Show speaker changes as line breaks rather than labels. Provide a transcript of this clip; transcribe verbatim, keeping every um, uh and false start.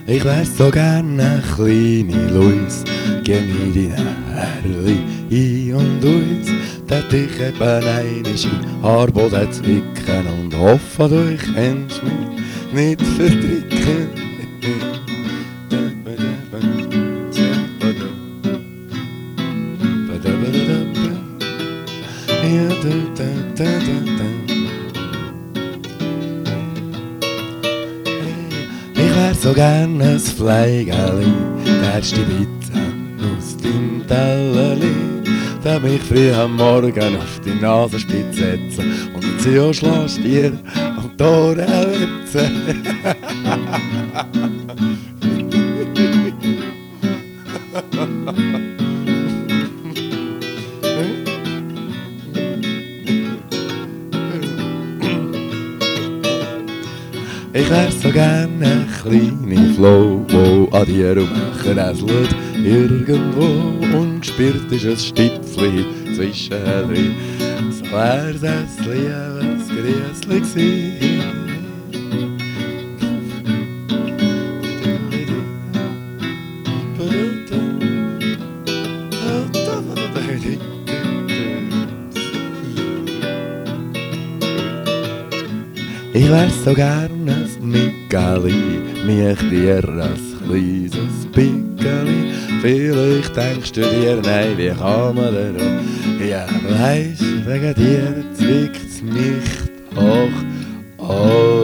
Ich wär so gern ne kleine Luis, geh in deine Herrli ein und aus, dat ich eben einmal in Haarboden zwicken und hoffe, du kennst mich nicht verdrücken. Ich wär so gern ein Fleigeli, darfst die Pizza aus deinem Tellerli, der mich früh am Morgen auf die Nasenspitze setzen und die Zio schlägst dir und die Ohren wetzen. Ich wär so gern ne kleine Floh, wo an dir rumkräselt irgendwo und gespürt ist ein Stipfli zwischendrin. So wär's ein liebes Grüßli gsi. Ich wär so gern ein Mickeli, mich dir ein kleines Pickeli. Vielleicht denkst du dir, nein, wie kann man denn? Ja, weisst, wegen dir zwickt's mich hoch. Oh.